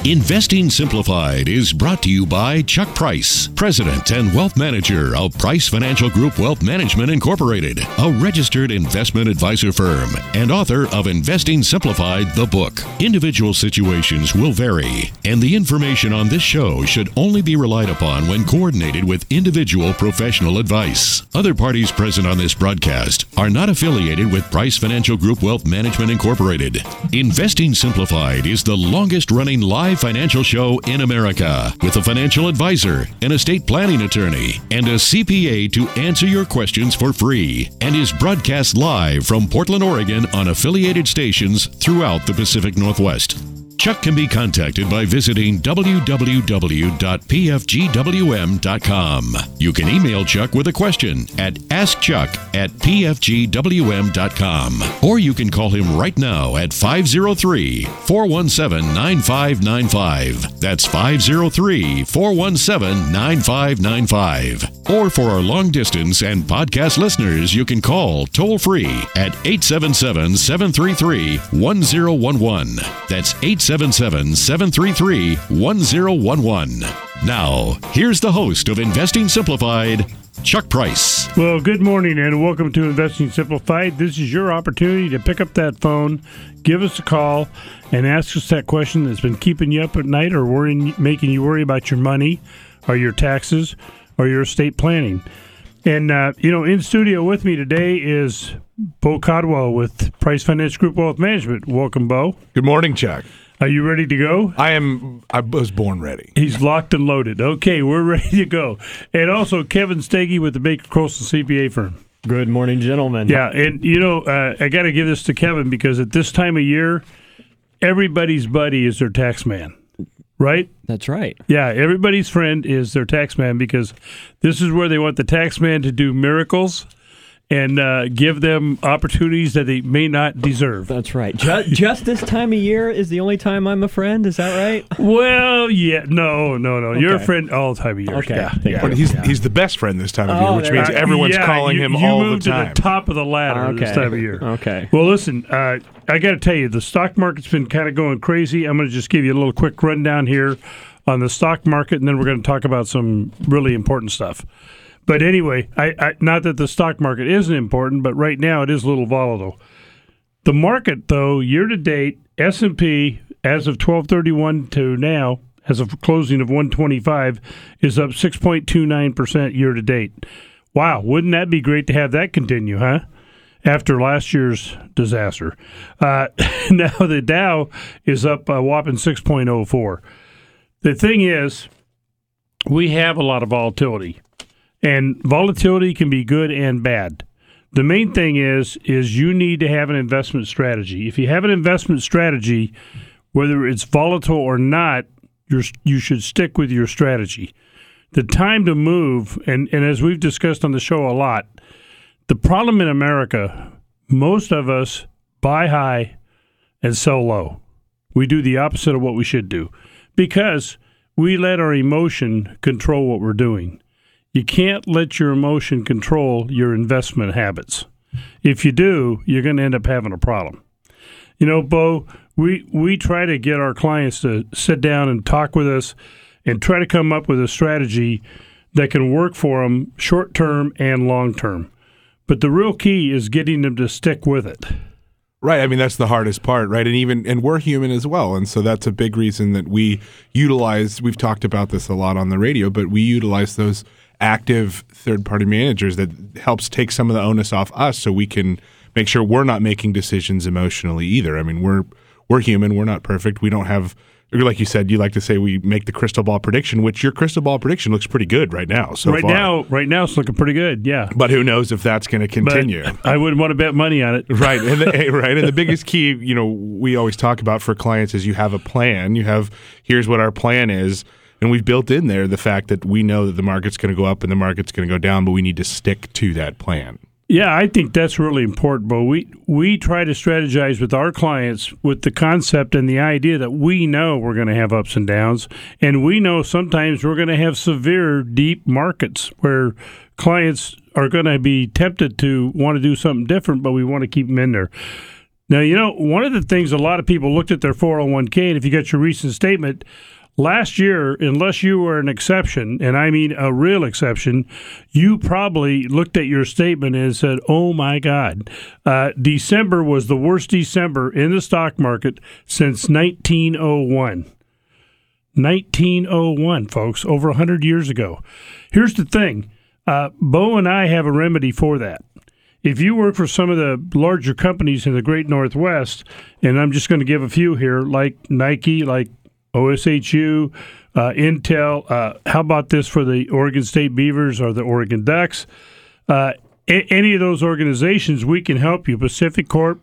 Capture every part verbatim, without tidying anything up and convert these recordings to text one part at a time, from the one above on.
Investing Simplified is brought to you by Chuck Price, President and Wealth Manager of Price Financial Group Wealth Management Incorporated, a registered investment advisor firm, and author of Investing Simplified, the book. Individual situations will vary, and the information on this show should only be relied upon when coordinated with individual professional advice. Other parties present on this broadcast are not affiliated with Price Financial Group Wealth Management Incorporated. Investing Simplified is the longest-running live financial show in America, with a financial advisor, an estate planning attorney, and a C P A to answer your questions for free, and is broadcast live from Portland, Oregon on affiliated stations throughout the Pacific Northwest. Chuck can be contacted by visiting w w w dot p f g w m dot com. You can email Chuck with a question at ask chuck at p f g w m dot com. Or you can call him right now at five oh three, four one seven, nine five nine five. That's five oh three, four one seven, nine five nine five. Or for our long distance and podcast listeners, you can call toll free at eight seven seven, seven three three, one oh one one. That's eight seven seven, seven three three, one oh one one. Now, here's the host of Investing Simplified, Chuck Price. Well, good morning and welcome to Investing Simplified. This is your opportunity to pick up that phone, give us a call, and ask us that question that's been keeping you up at night or worrying, making you worry about your money or your taxes or your estate planning. And, uh, you know, in studio with me today is Bo Codwell with Price Financial Group Wealth Management. Welcome, Bo. Good morning, Chuck. Are you ready to go? I am. I was born ready. He's locked and loaded. Okay, we're ready to go. And also Kevin Steggy with the Baker Coastal C P A firm. Good morning, gentlemen. Yeah, and, you know, uh, I got to give this to Kevin because at this time of year, everybody's buddy is their tax man. Right? That's right. Yeah, everybody's friend is their tax man because this is where they want the tax man to do miracles and uh, give them opportunities that they may not deserve. That's right. Just, just this time of year is the only time I'm a friend. Is that right? Well, yeah. No, no, no. Okay. You're a friend all the time of year. Okay. Yeah, yeah. But he's yeah. he's the best friend this time of oh, year, which means uh, everyone's yeah, calling you, him you all the time. You moved to the top of the ladder okay. this time of year. Okay. Well, listen, uh, I got to tell you, the stock market's been kind of going crazy. I'm going to just give you a little quick rundown here on the stock market, and then we're going to talk about some really important stuff. But anyway, I, I, not that the stock market isn't important, but right now it is a little volatile. The market, though, year-to-date, S and P, as of twelve thirty-one to now, as of closing of one twenty-five, is up six point two nine percent year-to-date. Wow, wouldn't that be great to have that continue, huh? After last year's disaster. Uh, now the Dow is up a whopping six point oh four. The thing is, we have a lot of volatility. And volatility can be good and bad. The main thing is, is you need to have an investment strategy. If you have an investment strategy, whether it's volatile or not, you're, you should stick with your strategy. The time to move, and, and as we've discussed on the show a lot, the problem in America, most of us buy high and sell low. We do the opposite of what we should do because we let our emotion control what we're doing. You can't let your emotion control your investment habits. If you do, you're going to end up having a problem. You know, Bo, we, we try to get our clients to sit down and talk with us and try to come up with a strategy that can work for them short-term and long-term. But the real key is getting them to stick with it. Right. I mean, that's the hardest part, right? And even and we're human as well. And so that's a big reason that we utilize, we've talked about this a lot on the radio, but we utilize those active third-party managers that helps take some of the onus off us so we can make sure we're not making decisions emotionally either. I mean, we're we're human. We're not perfect. We don't have, like you said, you like to say we make the crystal ball prediction, which your crystal ball prediction looks pretty good right now so right far. now, right now it's looking pretty good, yeah. But who knows if that's going to continue. But I wouldn't want to bet money on it. Right. And the, right. And the biggest key, you know, we always talk about for clients is you have a plan. You have, here's what our plan is. And we've built in there the fact that we know that the market's going to go up and the market's going to go down, but we need to stick to that plan. Yeah, I think that's really important, Bo. We we try to strategize with our clients with the concept and the idea that we know we're going to have ups and downs, and we know sometimes we're going to have severe, deep markets where clients are going to be tempted to want to do something different, but we want to keep them in there. Now, you know, one of the things a lot of people looked at their four oh one k, and if you got your recent statement, last year, unless you were an exception, and I mean a real exception, you probably looked at your statement and said, oh, my God, uh, December was the worst December in the stock market since nineteen oh one. nineteen oh one, folks, over one hundred years ago. Here's the thing. Uh, Bo and I have a remedy for that. If you work for some of the larger companies in the Great Northwest, and I'm just going to give a few here, like Nike, like O S H U, uh, Intel. Uh, how about this for the Oregon State Beavers or the Oregon Ducks? Uh, a- any of those organizations, we can help you. Pacific Corp,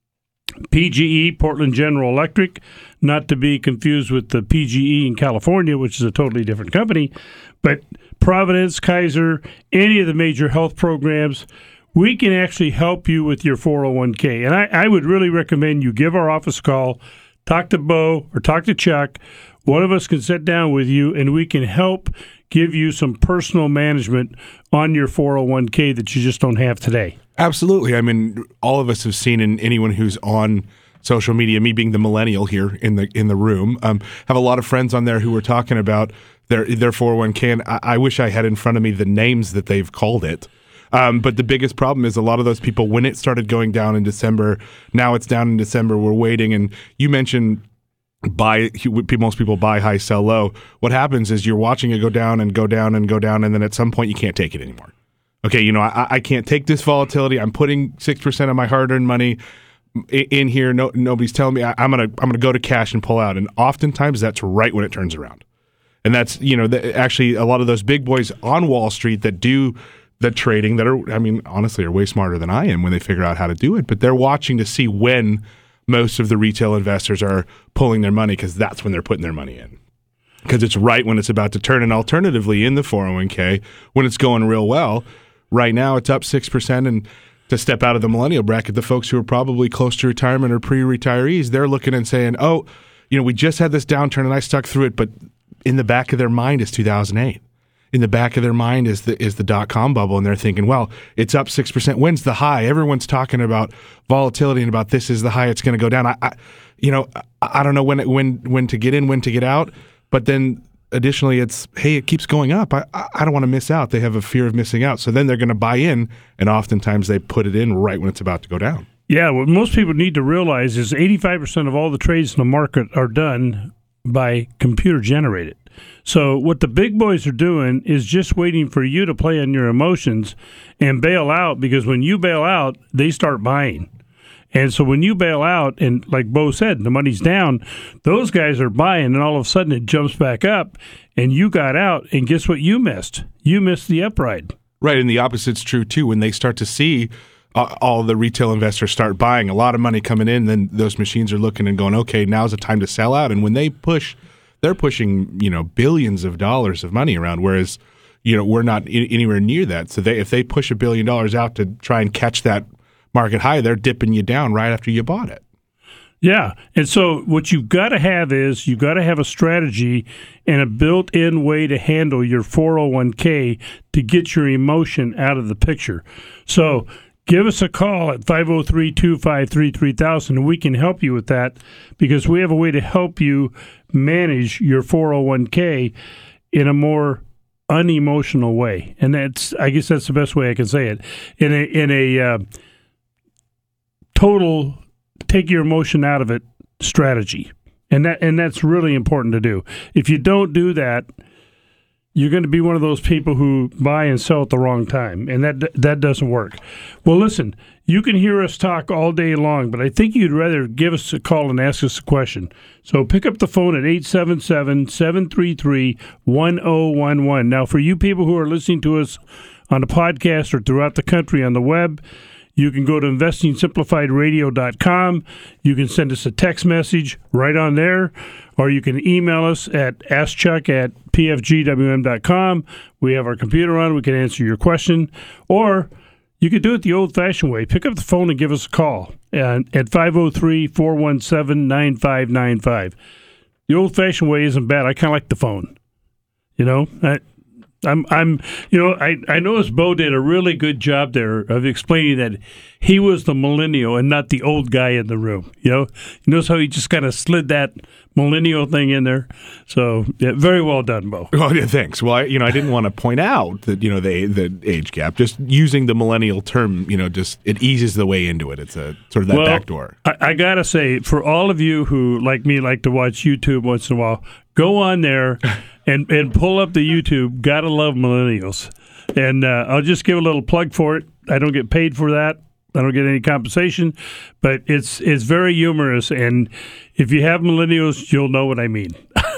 P G E, Portland General Electric, not to be confused with the P G E in California, which is a totally different company, but Providence, Kaiser, any of the major health programs, we can actually help you with your four oh one k. And I, I would really recommend you give our office a call. Talk to Bo or talk to Chuck. One of us can sit down with you, and we can help give you some personal management on your four oh one k that you just don't have today. Absolutely. I mean, all of us have seen, and anyone who's on social media, me being the millennial here in the in the room, um, have a lot of friends on there who were talking about their their four oh one k, and I, I wish I had in front of me the names that they've called it. Um, but the biggest problem is a lot of those people, when it started going down in December, now it's down in December, we're waiting. And you mentioned buy, most people buy high, sell low. What happens is you're watching it go down and go down and go down, and then at some point you can't take it anymore. Okay, you know, I, I can't take this volatility. I'm putting six percent of my hard-earned money in here. No, nobody's telling me I, I'm gonna I'm gonna go to cash and pull out. And oftentimes that's right when it turns around. And that's, you know, the, actually a lot of those big boys on Wall Street that do the trading that are, I mean, honestly, are way smarter than I am when they figure out how to do it. But they're watching to see when most of the retail investors are pulling their money, because that's when they're putting their money in. Because it's right when it's about to turn. And alternatively, in the four oh one k, when it's going real well, right now it's up six percent. And to step out of the millennial bracket, the folks who are probably close to retirement or pre-retirees, they're looking and saying, oh, you know, we just had this downturn and I stuck through it. But in the back of their mind is two thousand eight. In the back of their mind is the is the dot-com bubble, and they're thinking, well, it's up six percent. When's the high? Everyone's talking about volatility and about this is the high, it's going to go down. I, I you know, I, I don't know when when when to get in, when to get out. But then additionally, it's, hey, it keeps going up. I, I don't want to miss out. They have a fear of missing out. So then they're going to buy in, and oftentimes they put it in right when it's about to go down. Yeah, what most people need to realize is eighty-five percent of all the trades in the market are done by computer generated. So what the big boys are doing is just waiting for you to play on your emotions and bail out, because when you bail out, they start buying. And so when you bail out, and like Bo said, the money's down, those guys are buying, and all of a sudden it jumps back up, and you got out, and guess what you missed? You missed the upride. Right, and the opposite's true too. When they start to see uh, all the retail investors start buying, a lot of money coming in, then those machines are looking and going, okay, now's the time to sell out. And when they push, they're pushing, you know, billions of dollars of money around, whereas, you know, we're not I- anywhere near that. So they, if they push a billion dollars out to try and catch that market high, they're dipping you down right after you bought it. Yeah, and so what you've got to have is you've got to have a strategy and a built-in way to handle your four oh one k to get your emotion out of the picture. So give us a call at five oh three, two five three, three thousand, and we can help you with that, because we have a way to help you manage your four oh one k in a more unemotional way. And that's, I guess that's the best way I can say it. In a, in a uh, total take your emotion out of it strategy. And that and that's really important to do. If you don't do that, you're going to be one of those people who buy and sell at the wrong time, and that that doesn't work. Well, listen, you can hear us talk all day long, but I think you'd rather give us a call and ask us a question. So pick up the phone at eight seven seven, seven three three, one oh one one. Now, for you people who are listening to us on the podcast or throughout the country on the web, you can go to investing simplified radio dot com. You can send us a text message right on there, or you can email us at ask chuck at p f g w m dot com. We have our computer on. We can answer your question. Or you could do it the old-fashioned way. Pick up the phone and give us a call and at five oh three, four one seven, nine five nine five. The old-fashioned way isn't bad. I kind of like the phone. You know, I, I'm, I'm, you know, I, I noticed Bo did a really good job there of explaining that he was the millennial and not the old guy in the room. You know, you notice how he just kind of slid that millennial thing in there. So, yeah, very well done, Bo. Oh, yeah, thanks. Well, I, you know, I didn't want to point out that, you know, the the age gap. Just using the millennial term, you know, just it eases the way into it. It's a sort of that well, back door. I, I gotta say, for all of you who, like me, like to watch YouTube once in a while, go on there and, and pull up the YouTube. Gotta love millennials. And uh, I'll just give a little plug for it. I don't get paid for that. I don't get any compensation, but it's it's very humorous. And if you have millennials, you'll know what I mean.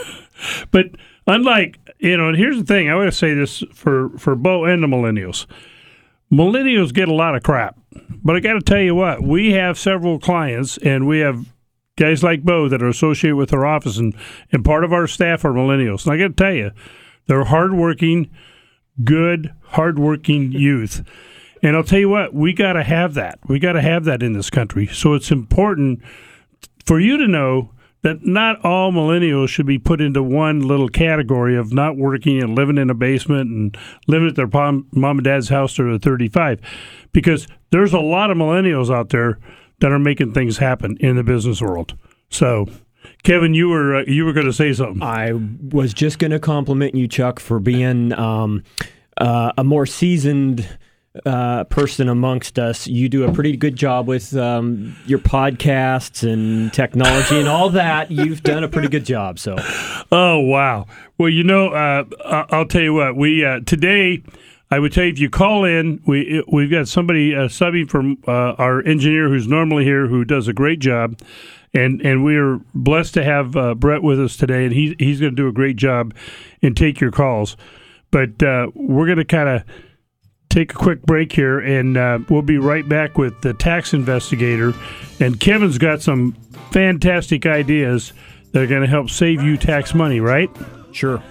But unlike, you know, and here's the thing. I want to say this for, for Bo and the millennials. Millennials get a lot of crap. But I got to tell you what, we have several clients, and we have guys like Bo that are associated with our office, and, and part of our staff are millennials. And I got to tell you, they're hardworking, good, hardworking youth. And I'll tell you what, we got to have that. We got to have that in this country. So it's important for you to know that not all millennials should be put into one little category of not working and living in a basement and living at their mom, mom and dad's house till they're thirty-five. Because there's a lot of millennials out there that are making things happen in the business world. So, Kevin, you were uh, you were going to say something. I was just going to compliment you, Chuck, for being um, uh, a more seasoned uh, person amongst us. You do a pretty good job with um, your podcasts and technology and all that. You've done a pretty good job. So, oh wow! Well, you know, uh, I'll tell you what. We uh, today, I would tell you if you call in, we we've got somebody uh, subbing from uh, our engineer who's normally here, who does a great job. And and we are blessed to have uh, Brett with us today, and he, he's going to do a great job and take your calls. But uh, we're going to kind of take a quick break here, and uh, we'll be right back with the tax investigator. And Kevin's got some fantastic ideas that are going to help save you tax money, right? Sure.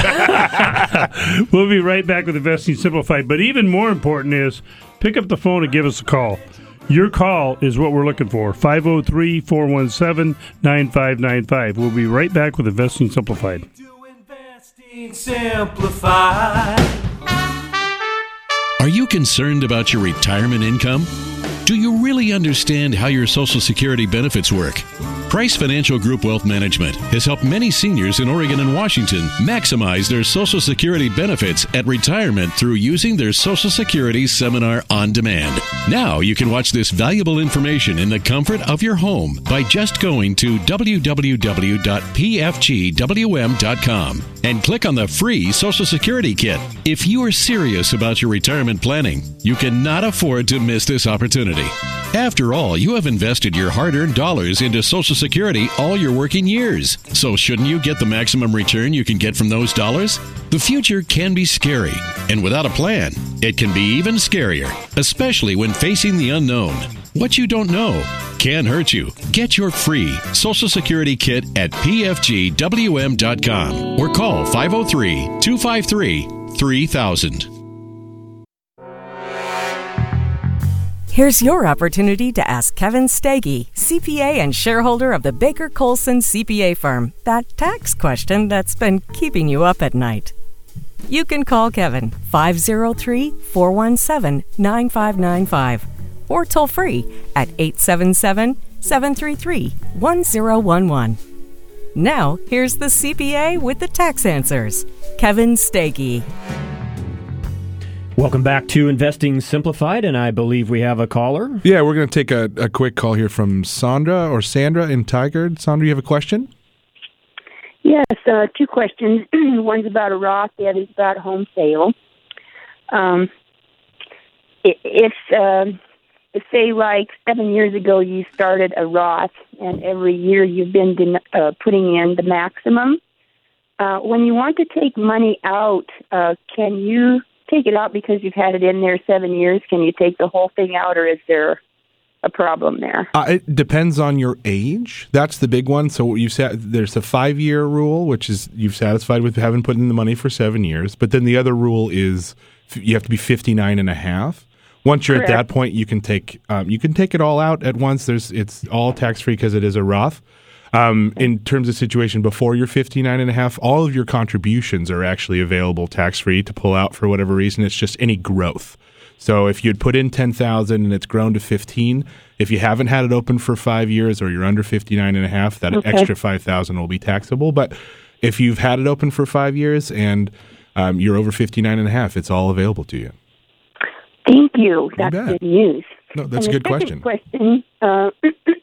We'll be right back with Investing Simplified. But even more important is pick up the phone and give us a call. Your call is what we're looking for. five oh three, four one seven, nine five nine five. We'll be right back with Investing Simplified. Investing Simplified. Are you concerned about your retirement income? Do you really understand how your Social Security benefits work? Price Financial Group Wealth Management has helped many seniors in Oregon and Washington maximize their Social Security benefits at retirement through using their Social Security Seminar on demand. Now you can watch this valuable information in the comfort of your home by just going to w w w dot p f g w m dot com and click on the free Social Security Kit. If you are serious about your retirement planning, you cannot afford to miss this opportunity. After all, you have invested your hard-earned dollars into Social Security all your working years. So shouldn't you get the maximum return you can get from those dollars? The future can be scary, and without a plan, it can be even scarier, especially when facing the unknown. What you don't know can hurt you. Get your free Social Security Kit at p f g w m dot com or call five oh three, two five three, three thousand. Here's your opportunity to ask Kevin Steggy, C P A and shareholder of the Baker Colson C P A firm, that tax question that's been keeping you up at night. You can call Kevin five oh three, four one seven, nine five nine five or toll free at eight seven seven, seven three three, one zero one one. Now, here's the C P A with the tax answers, Kevin Steggy. Welcome back to Investing Simplified, and I believe we have a caller. Yeah, we're going to take a, a quick call here from Sandra or Sandra in Tigard. Sandra, you have a question? Yes, uh, two questions. One's about a Roth, the other's about a home sale. Um, if, uh, if, say, like seven years ago you started a Roth, and every year you've been uh, putting in the maximum, uh, when you want to take money out, uh, can you take it out because you've had it in there seven years? Can you take the whole thing out, or is there a problem there? Uh, it depends on your age. That's the big one. So you've sat, there's a five-year rule, which is you've satisfied with having put in the money for seven years. But then the other rule is you have to be fifty-nine and a half. Once you're Correct. At that point, you can take um, you can take it all out at once. There's it's all tax-free because it is a Roth. Um, in terms of situation before you're fifty-nine and a half, all of your contributions are actually available tax-free to pull out for whatever reason. It's just any growth. So if you'd put in ten thousand and it's grown to fifteen, if you haven't had it open for five years or you're under fifty-nine and a half, that okay. extra five thousand will be taxable. But if you've had it open for five years and um, you're over fifty-nine and a half, it's all available to you. Thank you. That's you good news. No, that's and a good question. question, uh,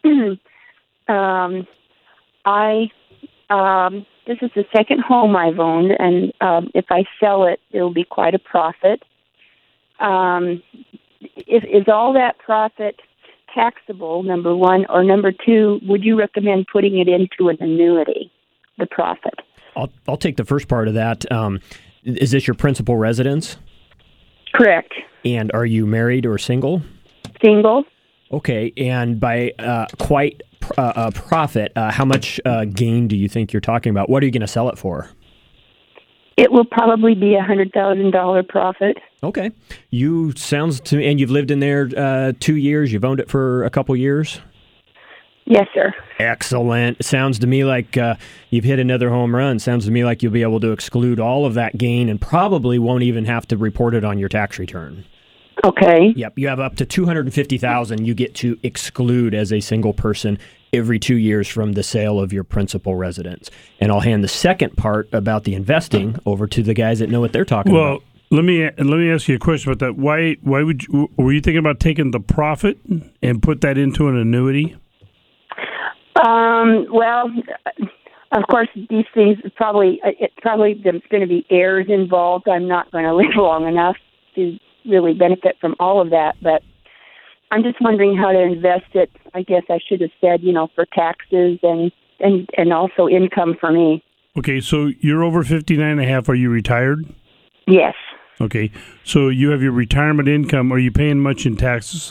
um, I, um, this is the second home I've owned, and um, if I sell it, it'll be quite a profit. Um, is, is all that profit taxable, number one? Or number two, would you recommend putting it into an annuity, the profit? I'll, I'll take the first part of that. Um, is this your principal residence? Correct. And are you married or single? Single. Okay, and by uh, quite uh, a profit, uh, how much uh, gain do you think you're talking about? What are you going to sell it for? It will probably be a one hundred thousand dollars profit. Okay. You sounds to and you've lived in there uh, two years. You've owned it for a couple years? Yes, sir. Excellent. Sounds to me like uh, you've hit another home run. Sounds to me like you'll be able to exclude all of that gain and probably won't even have to report it on your tax return. Okay. Yep. You have up to two hundred fifty thousand dollars you get to exclude as a single person every two years from the sale of your principal residence. And I'll hand the second part about the investing over to the guys that know what they're talking well, about. Well, let me let me ask you a question about that. Why why would you, were you thinking about taking the profit and put that into an annuity? Um. Well, of course, these things probably it probably there's going to be heirs involved. I'm not going to live long enough to really benefit from all of that, but I'm just wondering how to invest it. I guess I should have said, you know, for taxes and, and, and also income for me. Okay, so you're over fifty-nine and a half. Are you retired? Yes. Okay, so you have your retirement income. Are you paying much in taxes?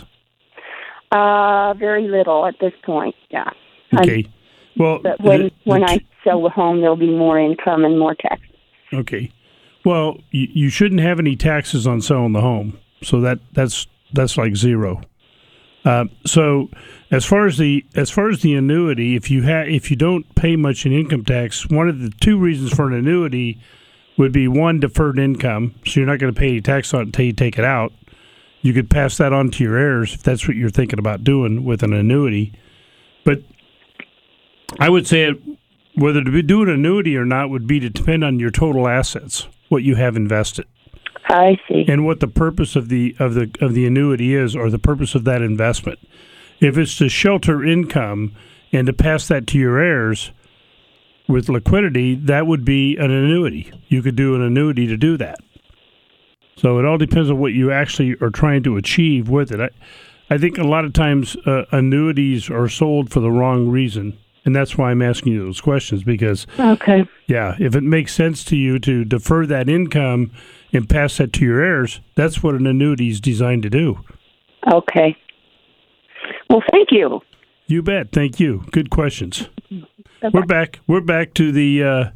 Uh, very little at this point, yeah. Okay. I'm, well, but when, the, when the, I sell the home, there'll be more income and more taxes. Okay. Well, you, you shouldn't have any taxes on selling the home, so that that's that's like zero. Uh, so, as far as the as far as the annuity, if you ha- if you don't pay much in income tax, one of the two reasons for an annuity would be one, deferred income, so you're not going to pay any tax on it until you take it out. You could pass that on to your heirs if that's what you're thinking about doing with an annuity. But I would say it, whether to do an annuity or not would be to depend on your total assets, what you have invested. I see. And what the purpose of the of the of the annuity is, or the purpose of that investment. If it's to shelter income and to pass that to your heirs with liquidity, that would be an annuity. You could do an annuity to do that. So it all depends on what you actually are trying to achieve with it. I, I think a lot of times uh, annuities are sold for the wrong reason. And that's why I'm asking you those questions, because, okay. yeah, if it makes sense to you to defer that income and pass that to your heirs, that's what an annuity is designed to do. Okay. Well, thank you. You bet. Thank you. Good questions. Bye-bye. We're back. We're back to the uh,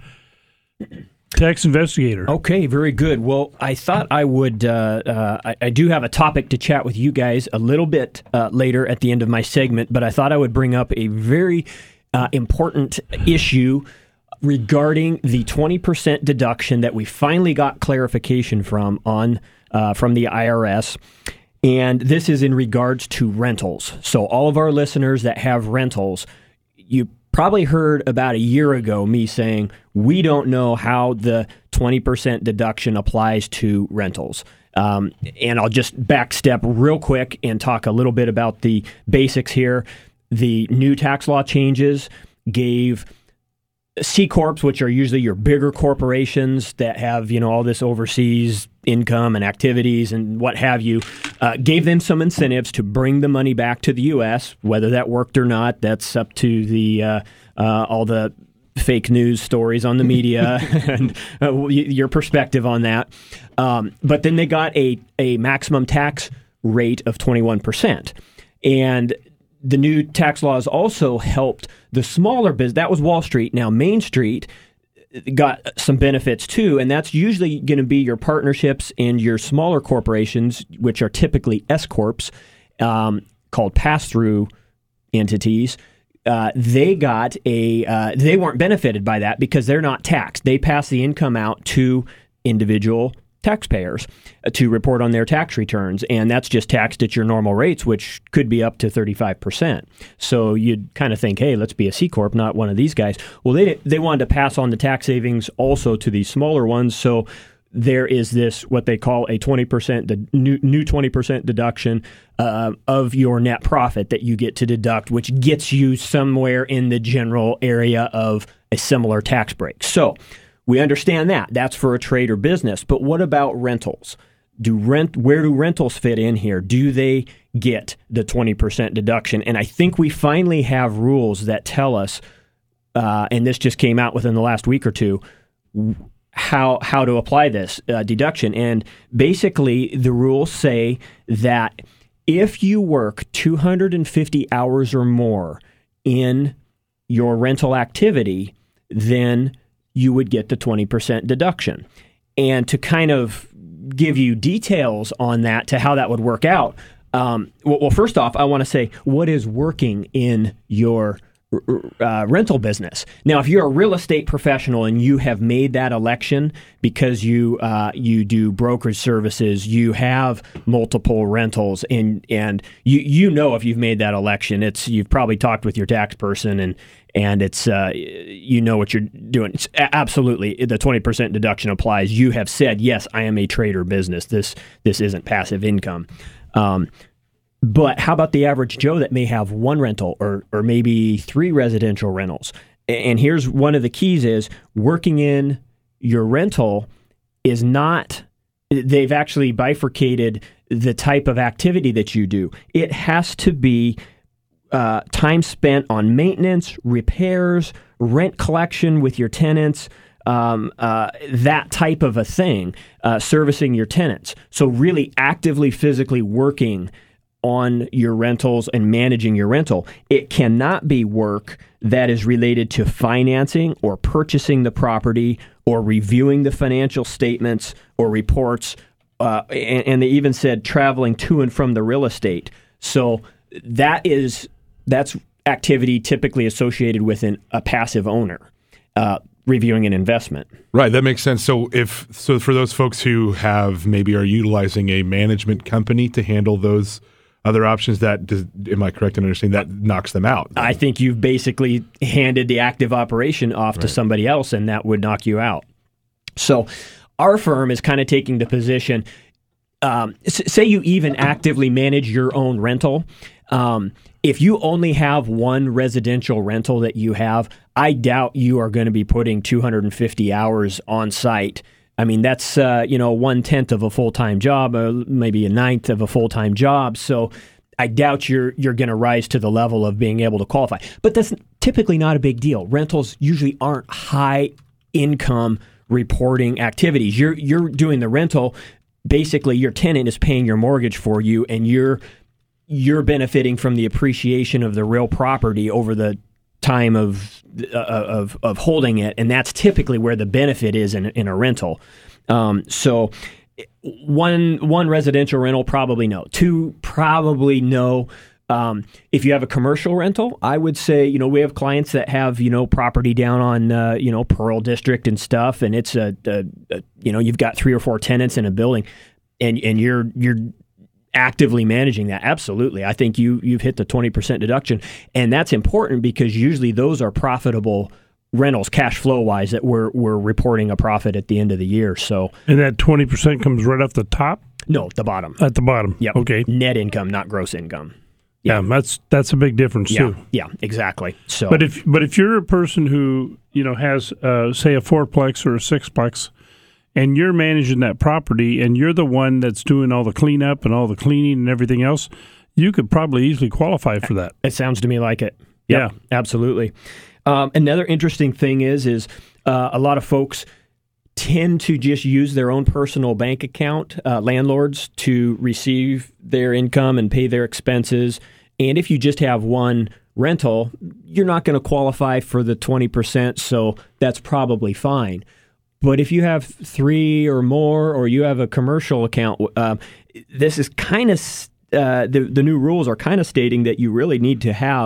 tax investigator. Okay, very good. Well, I thought I would. Uh, uh, I, I do have a topic to chat with you guys a little bit uh, later at the end of my segment, but I thought I would bring up a very uh, important issue regarding the twenty percent deduction that we finally got clarification from on uh, from the I R S. And this is in regards to rentals. So all of our listeners that have rentals, you probably heard about a year ago me saying we don't know how the twenty percent deduction applies to rentals. Um, and I'll just backstep real quick and talk a little bit about the basics here. The new tax law changes gave C Corps, which are usually your bigger corporations that have, you know, all this overseas income and activities and what have you, uh, gave them some incentives to bring the money back to the U S. Whether that worked or not, that's up to the uh, uh, all the fake news stories on the media and uh, your perspective on that. Um, but then they got a, a maximum tax rate of twenty-one percent. And the new tax laws also helped the smaller business. That was Wall Street. Now, Main Street got some benefits too, and that's usually going to be your partnerships and your smaller corporations, which are typically S Corps, um, called pass-through entities. uh, they got a uh, they weren't benefited by that because they're not taxed. They pass the income out to individual taxpayers to report on their tax returns, and that's just taxed at your normal rates, which could be up to thirty-five percent. So you'd kind of think, hey, let's be a C Corp, not one of these guys. Well, they they wanted to pass on the tax savings also to these smaller ones, so there is this, what they call a twenty percent, the new, new twenty percent deduction uh, of your net profit that you get to deduct, which gets you somewhere in the general area of a similar tax break. So we understand that. That's for a trade or business. But what about rentals? Do rent? Where do rentals fit in here? Do they get the twenty percent deduction? And I think we finally have rules that tell us, uh, and this just came out within the last week or two, how how to apply this uh, deduction. And basically, the rules say that if you work two hundred fifty hours or more in your rental activity, then you would get the twenty percent deduction. And to kind of give you details on that, to how that would work out, um, well, well, first off, I want to say, what is working in your uh, rental business? Now, if you're a real estate professional and you have made that election because you uh, you do brokerage services, you have multiple rentals, and and you you know if you've made that election, it's you've probably talked with your tax person and and it's uh, you know what you're doing. It's absolutely, the twenty percent deduction applies. You have said, yes, I am a trader business. This this isn't passive income. Um, but how about the average Joe that may have one rental or or maybe three residential rentals? And here's one of the keys is working in your rental is not, they've actually bifurcated the type of activity that you do. It has to be Uh, time spent on maintenance, repairs, rent collection with your tenants, um, uh, that type of a thing, uh, servicing your tenants. So really actively, physically working on your rentals and managing your rental. It cannot be work that is related to financing or purchasing the property or reviewing the financial statements or reports. Uh, and, and they even said traveling to and from the real estate. So that is... That's activity typically associated with an, a passive owner uh, reviewing an investment. Right, that makes sense. So if so, for those folks who have maybe are utilizing a management company to handle those other options, that does, am I correct in understanding that knocks them out? I think you've basically handed the active operation off right. to somebody else, and that would knock you out. So our firm is kind of taking the position. Um, say you even actively manage your own rental. Um, if you only have one residential rental that you have, I doubt you are going to be putting two hundred fifty hours on site. I mean, that's uh, you know one tenth of a full time job, or maybe a ninth of a full time job. So I doubt you're you're going to rise to the level of being able to qualify. But that's typically not a big deal. Rentals usually aren't high income reporting activities. You're you're doing the rental. Basically, your tenant is paying your mortgage for you, and you're you're benefiting from the appreciation of the real property over the time of uh, of of holding it, and that's typically where the benefit is in, in a rental. Um, so, one one residential rental, probably no. Two, probably no. Um, if you have a commercial rental, I would say, you know, we have clients that have, you know, property down on, uh, you know, Pearl District and stuff, and it's a, a, a, you know, you've got three or four tenants in a building, and and you're you're actively managing that. Absolutely, I think you you've hit the twenty percent deduction, and that's important because usually those are profitable rentals, cash flow wise, that we're we're reporting a profit at the end of the year. So, and that twenty percent comes right off the top. No, the bottom. At the bottom. Yep. Okay. Net income, not gross income. Yeah, yeah that's that's a big difference yeah, too. Yeah, exactly. So, but if but if you're a person who you know has uh, say a fourplex or a sixplex, and you're managing that property, and you're the one that's doing all the cleanup and all the cleaning and everything else, you could probably easily qualify for that. It sounds to me like it. Yep, yeah, absolutely. Um, another interesting thing is is uh, a lot of folks tend to just use their own personal bank account, uh, landlords, to receive their income and pay their expenses. And if you just have one rental, you're not going to qualify for the twenty percent, so that's probably fine. But if you have three or more, or you have a commercial account, uh, this is kind of, uh, the, the new rules are kind of stating that you really need to have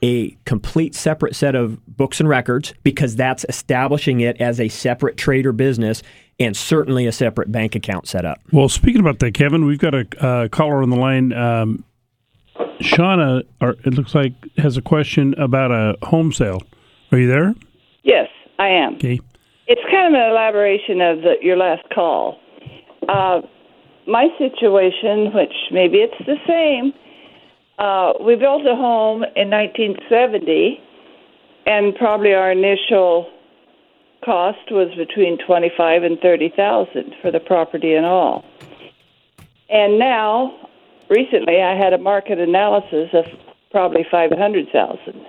a complete separate set of books and records, because that's establishing it as a separate trade or business, and certainly a separate bank account set up. Well, speaking about that, Kevin, we've got a uh, caller on the line. Um, Shauna, or it looks like, has a question about a home sale. Are you there? Yes, I am. Okay. It's kind of an elaboration of the, your last call. Uh, my situation, which maybe it's the same, uh, we built a home in nineteen seventy, and probably our initial cost was between twenty-five and thirty thousand for the property and all. And now, recently, I had a market analysis of probably five hundred thousand.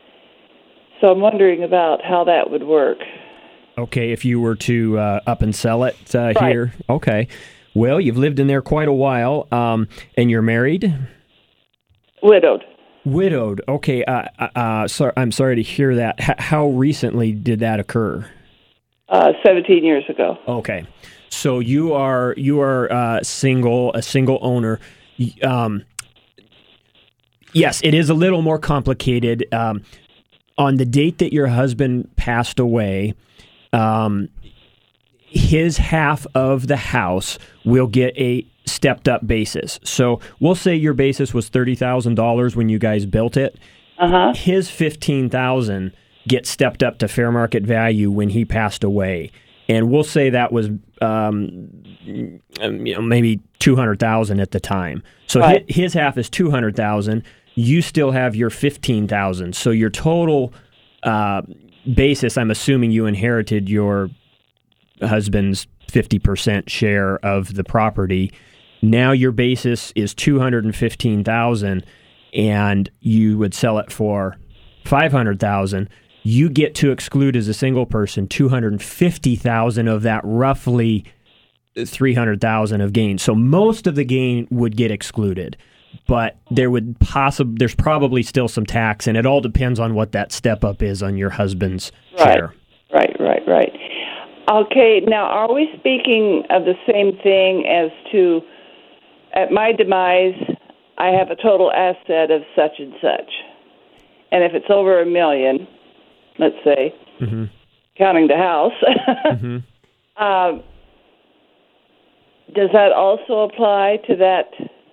So I'm wondering about how that would work. Okay, if you were to uh, up and sell it uh, Right. here. Okay. Well, you've lived in there quite a while, um, and you're married? Widowed. Widowed. Okay. Uh, uh, so, I'm sorry to hear that. H- how recently did that occur? Uh, seventeen years ago. Okay. So you are you are uh, single, a single owner. Um, yes, it is a little more complicated. Um, on the date that your husband passed away, um, his half of the house will get a stepped-up basis. So we'll say your basis was thirty thousand dollars when you guys built it. Uh-huh. His fifteen thousand dollars gets stepped up to fair market value when he passed away. And we'll say that was um, you know, maybe two hundred thousand dollars at the time. So Right. his, his half is two hundred thousand dollars. You still have your fifteen thousand dollars. So your total uh, basis, I'm assuming you inherited your husband's fifty percent share of the property. Now your basis is two hundred fifteen thousand dollars, and you would sell it for five hundred thousand dollars. You get to exclude, as a single person, two hundred fifty thousand dollars of that roughly three hundred thousand dollars of gain. So most of the gain would get excluded, but there would possibly there's probably still some tax, and it all depends on what that step up is on your husband's Right. share. Right, right, right. Okay, now are we speaking of the same thing as to, at my demise, I have a total asset of such and such, and if it's over a million, let's say, Mm-hmm. counting the house, Mm-hmm. um, does that also apply to that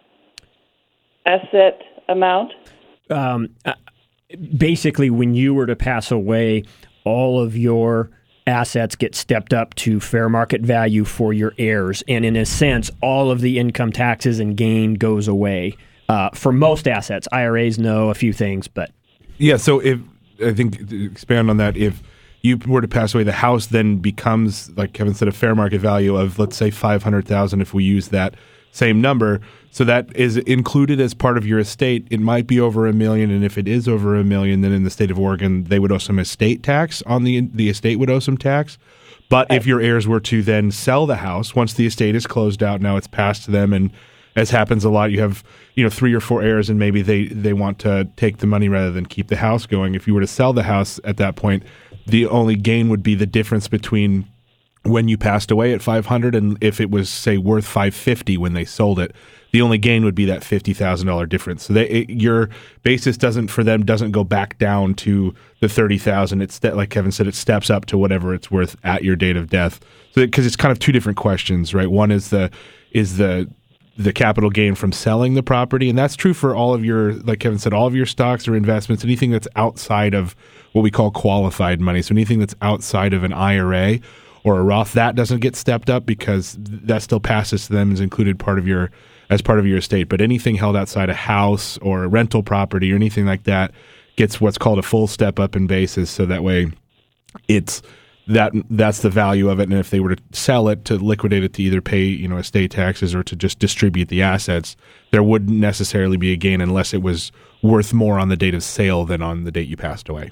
asset amount? Um, uh, basically, when you were to pass away, all of your assets get stepped up to fair market value for your heirs. And in a sense, all of the income taxes and gain goes away. Uh, for most assets, I R As know a few things, but... Yeah, so if I think to expand on that, if you were to pass away, the house then becomes, like Kevin said, a fair market value of, let's say, five hundred thousand dollars if we use that same number. So that is included as part of your estate. It might be over a million, and if it is over a million, then in the state of Oregon, they would owe some estate tax on the the estate would owe some tax. But if your heirs were to then sell the house, once the estate is closed out, now it's passed to them, and as happens a lot, you have you know three or four heirs, and maybe they, they want to take the money rather than keep the house going. If you were to sell the house at that point, the only gain would be the difference between when you passed away at five hundred and if it was, say, worth five fifty when they sold it. The only gain would be that fifty thousand dollars difference. So they, it, your basis doesn't for them doesn't go back down to the thirty thousand dollars. It's like Kevin said, it steps up to whatever it's worth at your date of death. So because it's kind of two different questions, right? One is the is the the capital gain from selling the property, and that's true for all of your, like Kevin said, all of your stocks or investments, anything that's outside of what we call qualified money. So anything that's outside of an I R A or a Roth, that doesn't get stepped up because that still passes to them as included part of your as part of your estate. But anything held outside a house or a rental property or anything like that gets what's called a full step up in basis. So that way, it's that that's the value of it. And if they were to sell it to liquidate it to either pay you know estate taxes or to just distribute the assets, there wouldn't necessarily be a gain unless it was worth more on the date of sale than on the date you passed away.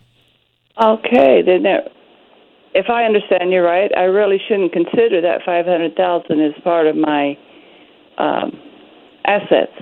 Okay, then there, if I understand you right, I really shouldn't consider that five hundred thousand dollars as part of my um, assets.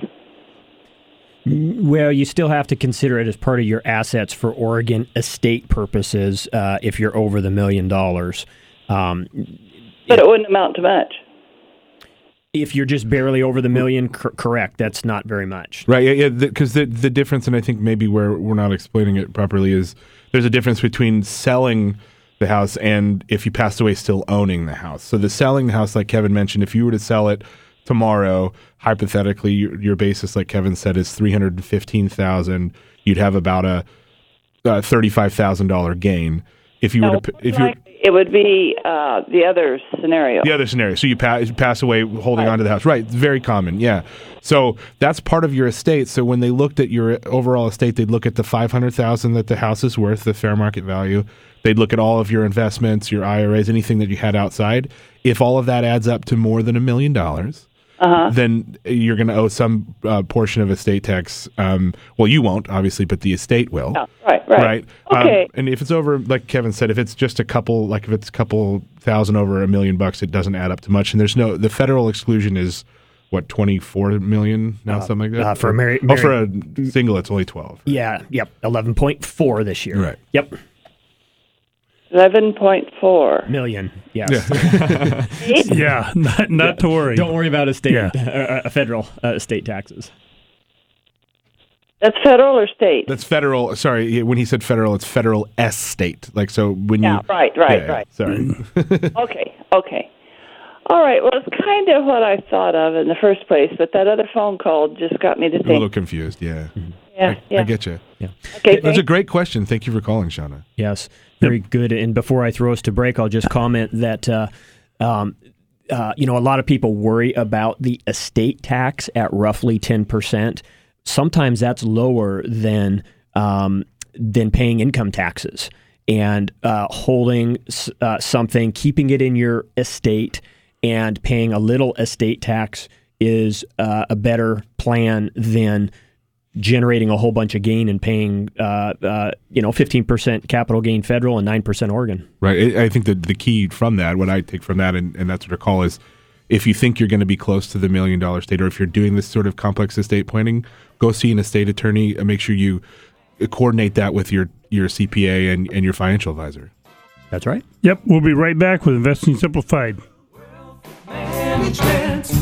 Well, you still have to consider it as part of your assets for Oregon estate purposes uh, if you're over the million dollars. Um, But it wouldn't amount to much. If you're just barely over the million, cor- correct. That's not very much. Right, yeah, yeah. Because the, the the difference, and I think maybe where we're not explaining it properly, is there's a difference between selling the house and if you passed away still owning the house. So the selling the house, like Kevin mentioned, if you were to sell it tomorrow, hypothetically, your, your basis, like Kevin said, is three hundred fifteen thousand dollars. You'd have about a, a thirty-five thousand dollars gain. If you No, were to, if you like, it would be uh, the other scenario. the other scenario, so you pass pass away holding Right. on to the house, right? It's very common, yeah. So that's part of your estate. So when they looked at your overall estate, they'd look at the five hundred thousand that the house is worth, the fair market value. They'd look at all of your investments, your I R As, anything that you had outside. If all of that adds up to more than a million dollars, Uh-huh. then you're going to owe some uh, portion of estate tax. Um, well, you won't, obviously, but the estate will. Yeah, right, right. Right. Okay. Um, and if it's over, like Kevin said, if it's just a couple, like if it's a couple thousand over a million bucks, it doesn't add up to much. And there's no, the federal exclusion is what, twenty-four million now, Uh, something like that? uh, for a married- Oh, for a single, it's only twelve. Yeah, yep, eleven point four this year. Right. Yep, eleven point four. million. Yes. Yeah, not, not to worry. Don't worry about estate, Yeah. uh, uh, federal uh, estate taxes. That's federal or state? That's federal. Sorry, when he said federal, it's federal estate. Like, so when Yeah, you. right, right, yeah, yeah, right. Sorry. Okay, okay. All right, well, it's kind of what I thought of in the first place, but that other phone call just got me to A little think. confused, yeah. Yeah, I, yeah. I get you. Yeah. Okay, That's a thanks. great question. Thank you for calling, Shauna. Yes, very good. And before I throw us to break, I'll just comment that uh, um, uh, you know, a lot of people worry about the estate tax at roughly ten percent. Sometimes that's lower than um, than paying income taxes, and uh, holding uh, something, keeping it in your estate, and paying a little estate tax is uh, a better plan than generating a whole bunch of gain and paying, uh, uh, you know, fifteen percent capital gain federal and nine percent Oregon. Right. I I think that the key from that, what I take from that, and, and that's what I call is, if you think you're going to be close to the million dollar estate, or if you're doing this sort of complex estate planning, go see an estate attorney and make sure you coordinate that with your, your C P A and, and your financial advisor. That's right. Yep, we'll be right back with Investing Simplified. Management.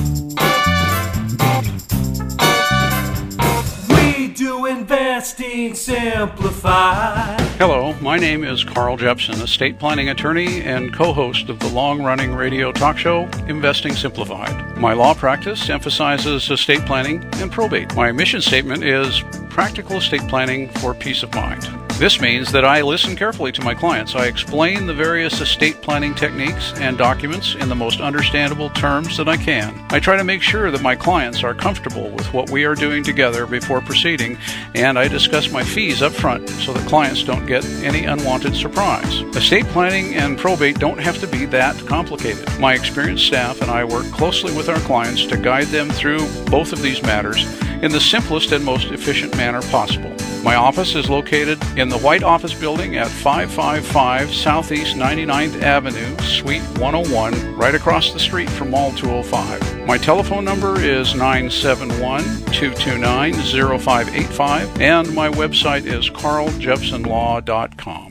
We do investing simplified. Hello, my name is Carl Jepson, estate planning attorney and co-host of the long-running radio talk show, Investing Simplified. My law practice emphasizes estate planning and probate. My mission statement is practical estate planning for peace of mind. This means that I listen carefully to my clients. I explain the various estate planning techniques and documents in the most understandable terms that I can. I try to make sure that my clients are comfortable with what we are doing together before proceeding, and I discuss my fees up front so that clients don't get any unwanted surprise. Estate planning and probate don't have to be that complicated. My experienced staff and I work closely with our clients to guide them through both of these matters in the simplest and most efficient manner possible. My office is located in the White Office Building at five five five Southeast ninety-ninth Avenue, Suite one oh one, right across the street from Mall two oh five. My telephone number is nine seven one, two two nine, zero five eight five, and my website is carl jepson law dot com.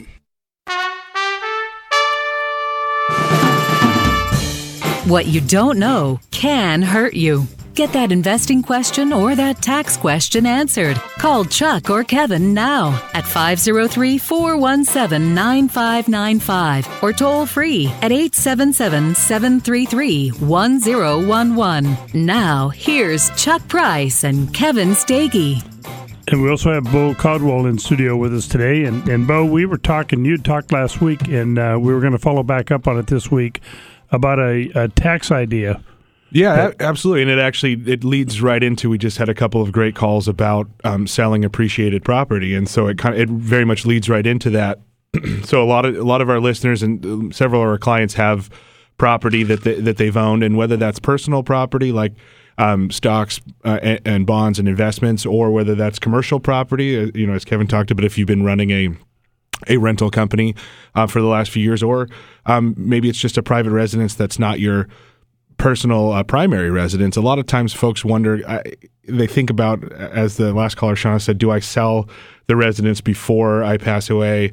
What you don't know can hurt you. Get that investing question or that tax question answered. Call Chuck or Kevin now at five oh three, four one seven, nine five nine five or toll free at eight seven seven, seven three three, one oh one one. Now, here's Chuck Price and Kevin Stagey. And we also have Bo Caldwell in studio with us today. And, and Bo, we were talking, you talked last week, and uh, we were going to follow back up on it this week about a, a tax idea. Yeah, a- absolutely. And it actually, it leads right into, we just had a couple of great calls about um, selling appreciated property. And so it kind of, it very much leads right into that. So a lot of, a lot of our listeners and several of our clients have property that they, that they've owned, and whether that's personal property like um, stocks uh, and, and bonds and investments, or whether that's commercial property, uh, you know, as Kevin talked about, if you've been running a a rental company uh, for the last few years, or um, maybe it's just a private residence that's not your personal uh, primary residence. A lot of times folks wonder, uh, they think about, as the last caller, Shauna, said, do I sell the residence before I pass away?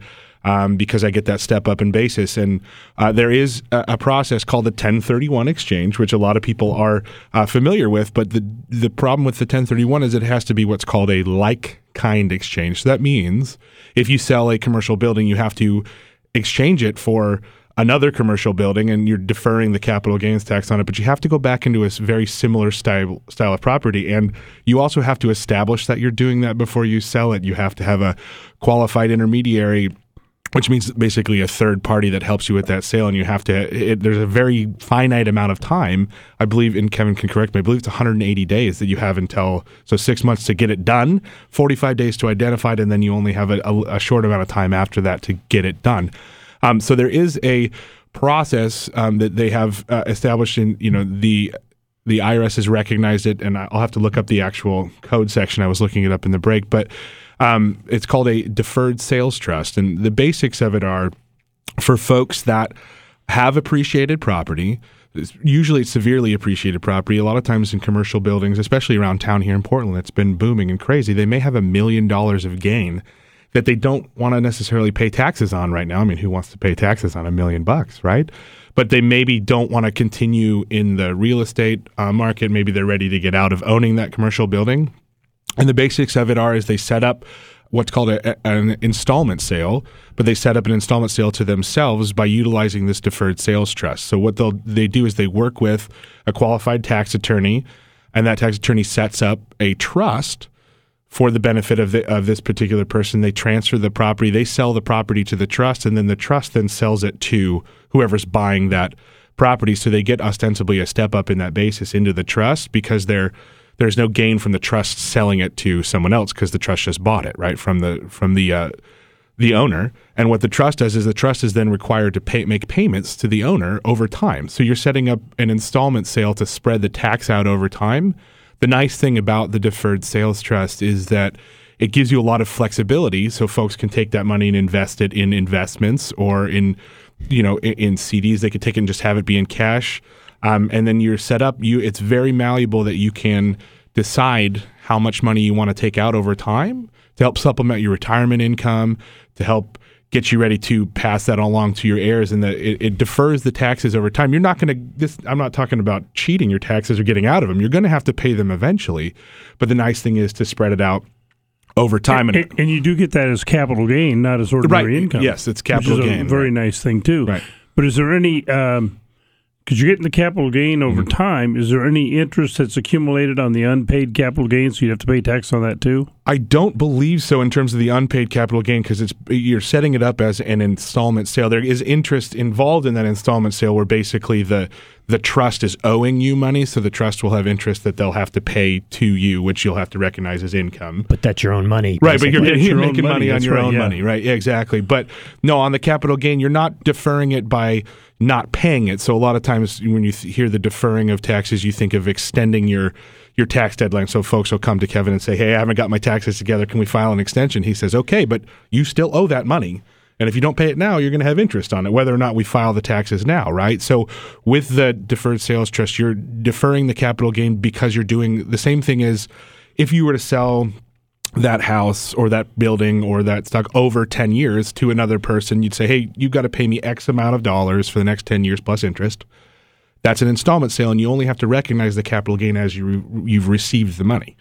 um, because I get that step up in basis. And uh, there is a, a process called the ten thirty-one exchange, which a lot of people are uh, familiar with. But the the problem with the ten thirty-one is it has to be what's called a like-kind exchange. So that means if you sell a commercial building, you have to exchange it for another commercial building, and you're deferring the capital gains tax on it, but you have to go back into a very similar style style of property. And you also have to establish that you're doing that before you sell it. You have to have a qualified intermediary, which means basically a third party that helps you with that sale. And you have to, it, there's a very finite amount of time. I believe, and Kevin can correct me, I believe it's one hundred eighty days that you have until, so six months to get it done, forty-five days to identify it, and then you only have a, a, a short amount of time after that to get it done. Um, so there is a process um, that they have uh, established in, you know, the the I R S has recognized it, and I'll have to look up the actual code section. I was looking it up in the break, but um, it's called a deferred sales trust. And the basics of it are for folks that have appreciated property, usually it's severely appreciated property. A lot of times in commercial buildings, especially around town here in Portland, it's been booming and crazy. They may have a million dollars of gain that they don't want to necessarily pay taxes on right now. I mean, who wants to pay taxes on a million bucks, right? But they maybe don't want to continue in the real estate uh, market. Maybe they're ready to get out of owning that commercial building. And the basics of it are is they set up what's called a, an installment sale, but they set up an installment sale to themselves by utilizing this deferred sales trust. So what they'll they do is they work with a qualified tax attorney, and that tax attorney sets up a trust for the benefit of the, of this particular person. They transfer the property, they sell the property to the trust, and then the trust then sells it to whoever's buying that property. So they get ostensibly a step up in that basis into the trust because they're, there's no gain from the trust selling it to someone else because the trust just bought it, right, from the from the uh, the owner. And what the trust does is the trust is then required to pay, make payments to the owner over time. So you're setting up an installment sale to spread the tax out over time. The nice thing about the deferred sales trust is that it gives you a lot of flexibility, so folks can take that money and invest it in investments or in, you know, in, in C Ds. They could take it and just have it be in cash, um, and then you're set up. You, it's very malleable that you can decide how much money you want to take out over time to help supplement your retirement income, to help get you ready to pass that along to your heirs, and that it, it defers the taxes over time. You're not going to, this, I'm not talking about cheating your taxes or getting out of them. You're going to have to pay them eventually. But the nice thing is to spread it out over time. And, and, and you do get that as capital gain, not as ordinary right. income. Yes, it's capital which is gain. a very right. nice thing too. Right. But is there any, um, because you're getting the capital gain over mm-hmm. time, is there any interest that's accumulated on the unpaid capital gain, so you have to pay tax on that too? I don't believe so in terms of the unpaid capital gain, because it's you're setting it up as an installment sale. There is interest involved in that installment sale where basically the the trust is owing you money, so the trust will have interest that they'll have to pay to you, which you'll have to recognize as income. But that's your own money. Right, but you're, It's you're your own making money, money, on that's your right, own yeah. money, right? Yeah, exactly. But no, on the capital gain, you're not deferring it by not paying it. So a lot of times when you th- hear the deferring of taxes, you think of extending your your tax deadline. So folks will come to Kevin and say, hey, I haven't got my taxes together. Can we file an extension? He says, okay, but you still owe that money. And if you don't pay it now, you're going to have interest on it, whether or not we file the taxes now, right? So with the deferred sales trust, you're deferring the capital gain because you're doing the same thing as if you were to sell that house or that building or that stock over ten years to another person. You'd say, hey, you've got to pay me X amount of dollars for the next ten years plus interest. That's an installment sale, and you only have to recognize the capital gain as you re- you've received the money.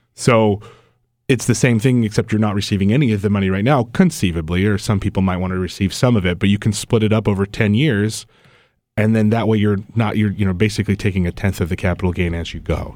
So it's the same thing, except you're not receiving any of the money right now, conceivably, or some people might want to receive some of it, but you can split it up over ten years, and then that way you're not, you're, you know, basically taking a tenth of the capital gain as you go.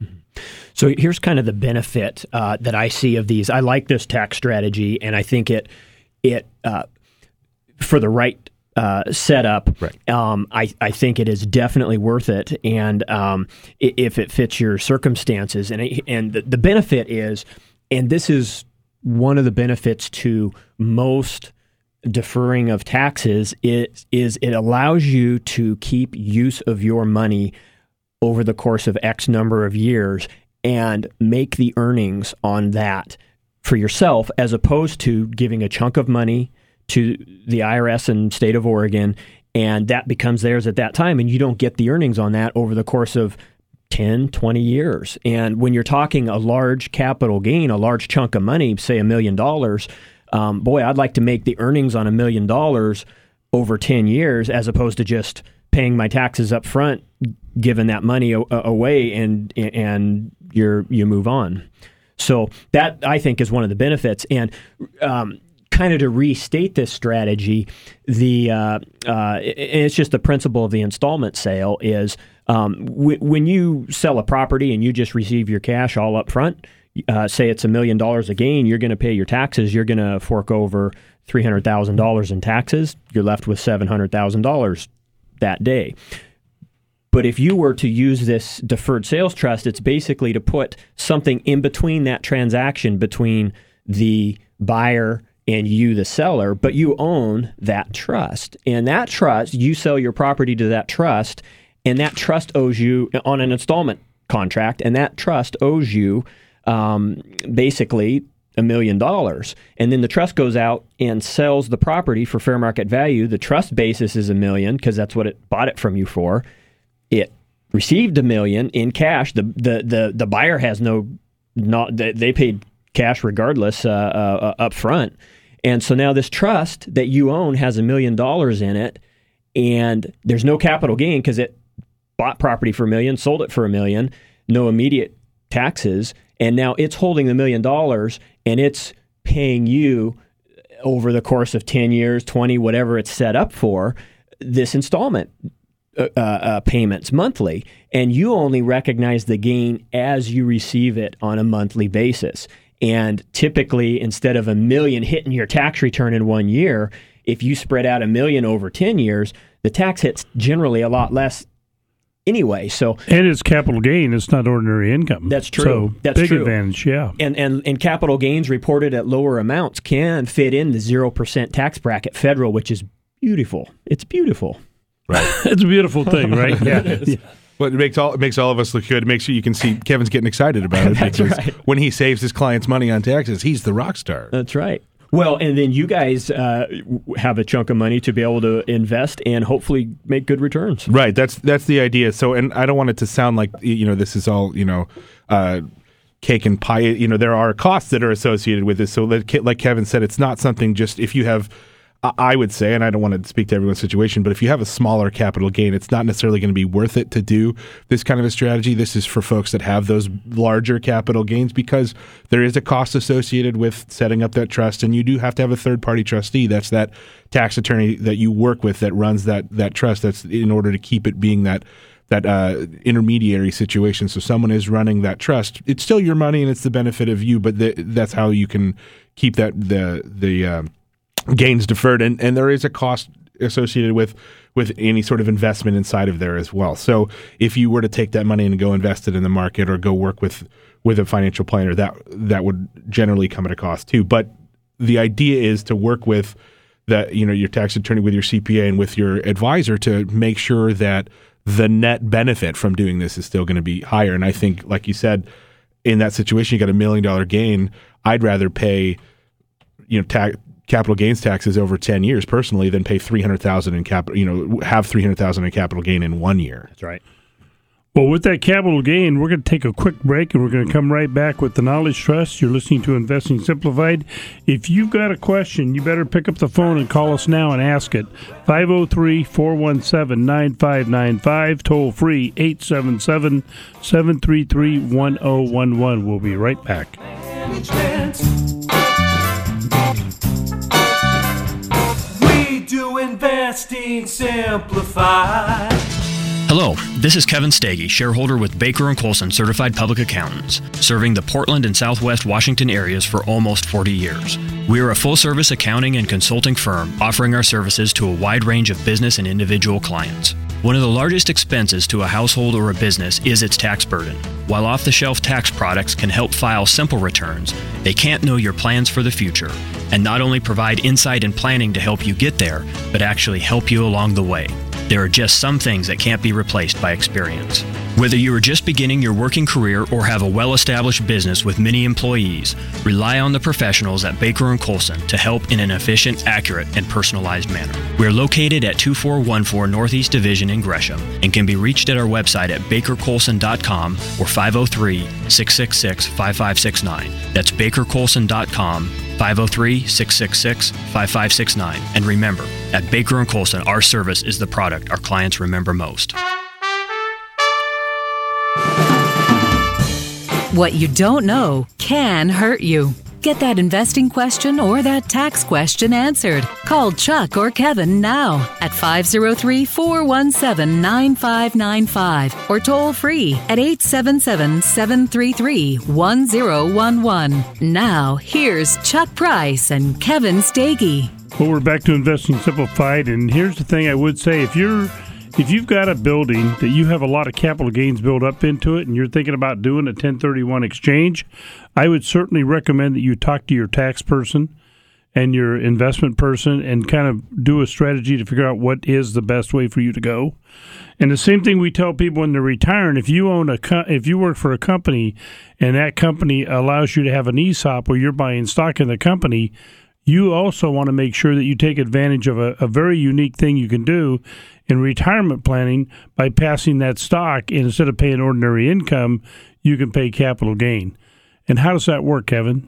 So here's kind of the benefit uh, that I see of these. I like this tax strategy, and I think it, it uh, for the right uh, setup, right. um, I, I think it is definitely worth it, and um, if it fits your circumstances. And, it, and the, the benefit is, and this is one of the benefits to most deferring of taxes, it, is it allows you to keep use of your money over the course of X number of years and make the earnings on that for yourself, as opposed to giving a chunk of money to the I R S and state of Oregon, and that becomes theirs at that time, and you don't get the earnings on that over the course of ten, twenty years. And when you're talking a large capital gain, a large chunk of money, say a million dollars, um, boy, I'd like to make the earnings on a million dollars over ten years as opposed to just paying my taxes up front, giving that money a- away, and and you're you move on. So that, I think, is one of the benefits. And um, kind of to restate this strategy, the uh, uh, it's just the principle of the installment sale is um, w- when you sell a property and you just receive your cash all up front, uh, say it's a million dollars a gain, you're going to pay your taxes, you're going to fork over three hundred thousand dollars in taxes, you're left with seven hundred thousand dollars that day. But if you were to use this deferred sales trust, it's basically to put something in between that transaction between the buyer and you, the seller, but you own that trust. And that trust, you sell your property to that trust, and that trust owes you on an installment contract, and that trust owes you um, basically a million dollars. And then the trust goes out and sells the property for fair market value. The trust basis is a million because that's what it bought it from you for. It received a million in cash. The the the, the buyer has no, not they paid cash regardless uh, uh, up front. And so now this trust that you own has a million dollars in it, and there's no capital gain because it bought property for a million, sold it for a million, no immediate taxes, and now it's holding the million dollars and it's paying you over the course of ten years, twenty, whatever it's set up for, this installment Uh, uh, payments monthly, and you only recognize the gain as you receive it on a monthly basis. And typically, instead of a million hitting your tax return in one year, if you spread out a million over ten years, the tax hit's generally a lot less anyway. So, and it's capital gain; it's not ordinary income. That's true. So that's big true. advantage, yeah. And and and capital gains reported at lower amounts can fit in the zero percent tax bracket federal, which is beautiful. It's beautiful. Right. It's a beautiful thing, right? Yeah. yeah. Well, it makes all it makes all of us look good. It makes you, you can see Kevin's getting excited about it That's because right. when he saves his clients money on taxes, he's the rock star. That's right. Well, and then you guys uh, have a chunk of money to be able to invest and hopefully make good returns. Right. That's that's the idea. So, and I don't want it to sound like, you know, this is all, you know, uh, cake and pie. You know, there are costs that are associated with this. So, like Kevin said, it's not something just if you have. I would say, and I don't want to speak to everyone's situation, but if you have a smaller capital gain, it's not necessarily going to be worth it to do this kind of a strategy. This is for folks that have those larger capital gains because there is a cost associated with setting up that trust, and you do have to have a third-party trustee. That's that tax attorney that you work with that runs that that trust. That's in order to keep it being that that uh, intermediary situation. So someone is running that trust. It's still your money, and it's the benefit of you, but the, that's how you can keep that the the uh, gains deferred, and, and there is a cost associated with with any sort of investment inside of there as well. So if you were to take that money and go invest it in the market or go work with with a financial planner, that that would generally come at a cost too. But the idea is to work with that, you know, your tax attorney, with your C P A, and with your advisor to make sure that the net benefit from doing this is still going to be higher. And I think, like you said, in that situation, you got a million dollar gain. I'd rather pay, you know, tax. capital gains taxes over ten years personally than pay three hundred thousand in capital, you know, have three hundred thousand in capital gain in one year. That's right. Well, with that capital gain, we're going to take a quick break, and we're going to come right back with the Knowledge Trust. You're listening to Investing Simplified. If you've got a question, you better pick up the phone and call us now and ask it. five oh three, four one seven, nine five nine five, toll free eight seven seven, seven three three, one oh one one. We'll be right back. Do Investing Simplified. Hello, this is Kevin Stagey, shareholder with Baker and Colson Certified Public Accountants, serving the Portland and Southwest Washington areas for almost forty years. We are a full-service accounting and consulting firm offering our services to a wide range of business and individual clients. One of the largest expenses to a household or a business is its tax burden. While off-the-shelf tax products can help file simple returns, they can't know your plans for the future and not only provide insight and planning to help you get there, but actually help you along the way. There are just some things that can't be replaced by experience. Whether you are just beginning your working career or have a well-established business with many employees, rely on the professionals at Baker and Colson to help in an efficient, accurate, and personalized manner. We're located at two four one four Northeast Division in Gresham and can be reached at our website at baker colson dot com or five oh three, six six six, five five six nine. That's baker colson dot com, five oh three, six six six, five five six nine. And remember, at Baker and Colson, our service is the product our clients remember most. What you don't know can hurt you. Get that investing question or that tax question answered. Call Chuck or Kevin now at five oh three, four one seven, nine five nine five or toll free at eight seven seven, seven three three, one oh one one. Now, here's Chuck Price and Kevin Stagey. Well, we're back to Investing Simplified, and here's the thing I would say. If you're If you've got a building that you have a lot of capital gains built up into it and you're thinking about doing a ten thirty-one exchange, I would certainly recommend that you talk to your tax person and your investment person and kind of do a strategy to figure out what is the best way for you to go. And the same thing we tell people when they're retiring, if you own a co- if you work for a company and that company allows you to have an E S O P where you're buying stock in the company, you also want to make sure that you take advantage of a, a very unique thing you can do in retirement planning by passing that stock. Instead of paying ordinary income, you can pay capital gain. And how does that work, Kevin?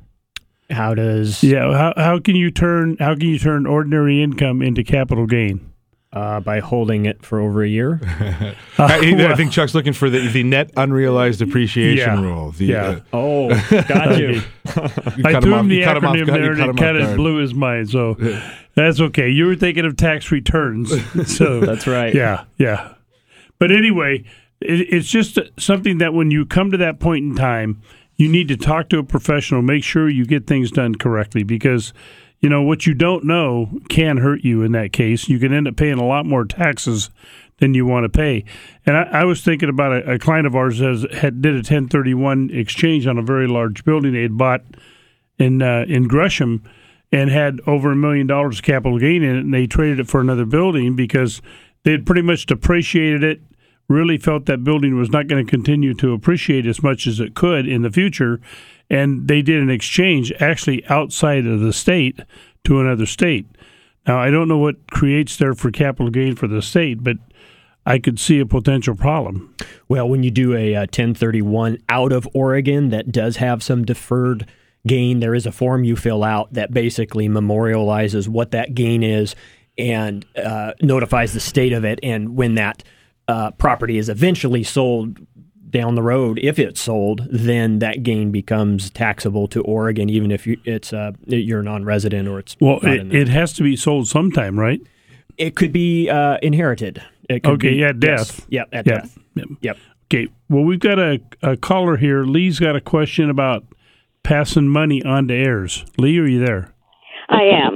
How does yeah? How how can you turn how can you turn ordinary income into capital gain? Uh, by holding it for over a year. uh, I, well, I think Chuck's looking for the, the net unrealized appreciation yeah, rule. The, yeah. Uh, oh, got you. you I threw him the acronym there, and it kind of guard. blew his mind. So that's okay. You were thinking of tax returns. So that's right. Yeah, yeah. But anyway, it, it's just something that when you come to that point in time, you need to talk to a professional. Make sure you get things done correctly, because you know, what you don't know can hurt you in that case. You can end up paying a lot more taxes than you want to pay. And I, I was thinking about a, a client of ours that had did a ten thirty-one exchange on a very large building they had bought in uh, in Gresham and had over a million dollars capital gain in it, and they traded it for another building because they had pretty much depreciated it, really felt that building was not going to continue to appreciate as much as it could in the future. And they did an exchange actually outside of the state to another state. Now, I don't know what creates there for capital gain for the state, but I could see a potential problem. Well, when you do a, a ten thirty-one out of Oregon that does have some deferred gain, there is a form you fill out that basically memorializes what that gain is and uh, notifies the state of it. And when that uh, property is eventually sold down the road, if it's sold, then that gain becomes taxable to Oregon, even if you, it's uh, you're a non-resident or it's well, not it, in there. It has to be sold sometime, right? It could be uh, inherited. It could okay, be, at death. Yes. Yeah, at yep. death. Yep. Yep. Okay. Well, we've got a, a caller here. Lee's got a question about passing money on to heirs. Lee, are you there? I am.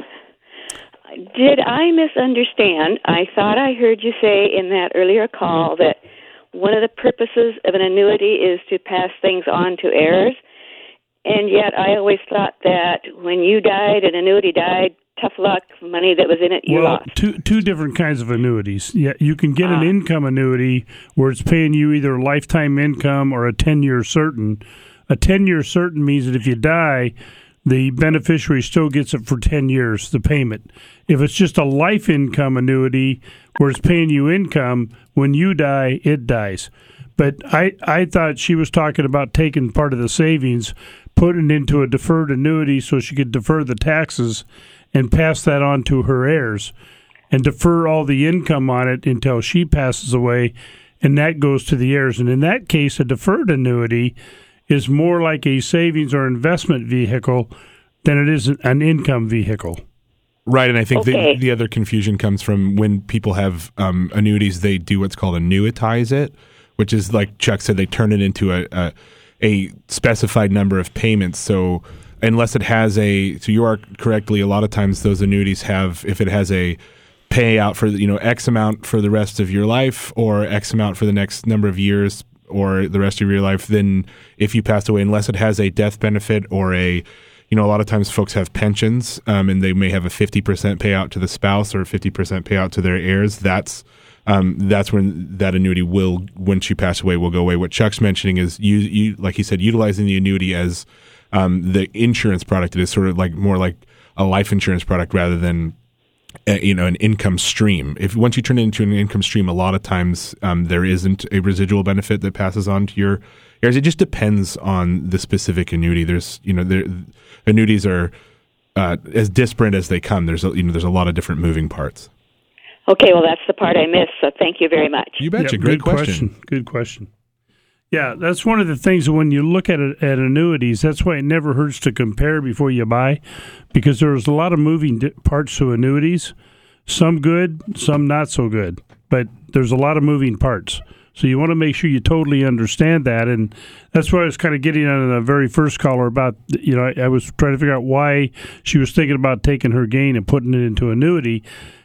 Did I misunderstand? I thought I heard you say in that earlier call that one of the purposes of an annuity is to pass things on to heirs, and yet I always thought that when you died, an annuity died, tough luck, money that was in it, you well, lost. Two, two different kinds of annuities. Yeah, you can get Ah. an income annuity where it's paying you either lifetime income or a ten-year certain. A ten-year certain means that if you die, the beneficiary still gets it for ten years, the payment. If it's just a life income annuity where it's paying you income, when you die, it dies. But I, I thought she was talking about taking part of the savings, putting it into a deferred annuity so she could defer the taxes and pass that on to her heirs and defer all the income on it until she passes away, and that goes to the heirs. And in that case, a deferred annuity is more like a savings or investment vehicle than it is an income vehicle. Right, and I think Okay. the, the other confusion comes from when people have um, annuities, they do what's called annuitize it, which is, like Chuck said, they turn it into a, a, a specified number of payments. So unless it has a, so you are correctly, a lot of times those annuities have, if it has a payout for, you know, X amount for the rest of your life or X amount for the next number of years or the rest of your life, then if you passed away, unless it has a death benefit or a, you know, a lot of times folks have pensions um, and they may have a fifty percent payout to the spouse or a fifty percent payout to their heirs. That's um, that's when that annuity will, once you pass away, will go away. What Chuck's mentioning is, you, you like he said, utilizing the annuity as um, the insurance product. It is sort of like more like a life insurance product rather than uh, you know, an income stream. If once you turn it into an income stream, a lot of times um, there isn't a residual benefit that passes on to your heirs. It just depends on the specific annuity. There's, you know, there, annuities are uh, as disparate as they come. There's, a, you know, there's a lot of different moving parts. Okay, well, that's the part I missed, so thank you very much. You betcha. Yeah, Great good question. question. Good question. Yeah, that's one of the things when you look at it, at annuities, that's why it never hurts to compare before you buy, because there's a lot of moving di- parts to annuities, some good, some not so good, but there's a lot of moving parts. So you want to make sure you totally understand that, and that's why I was kind of getting on the very first caller about, you know, I, I was trying to figure out why she was thinking about taking her gain and putting it into annuity,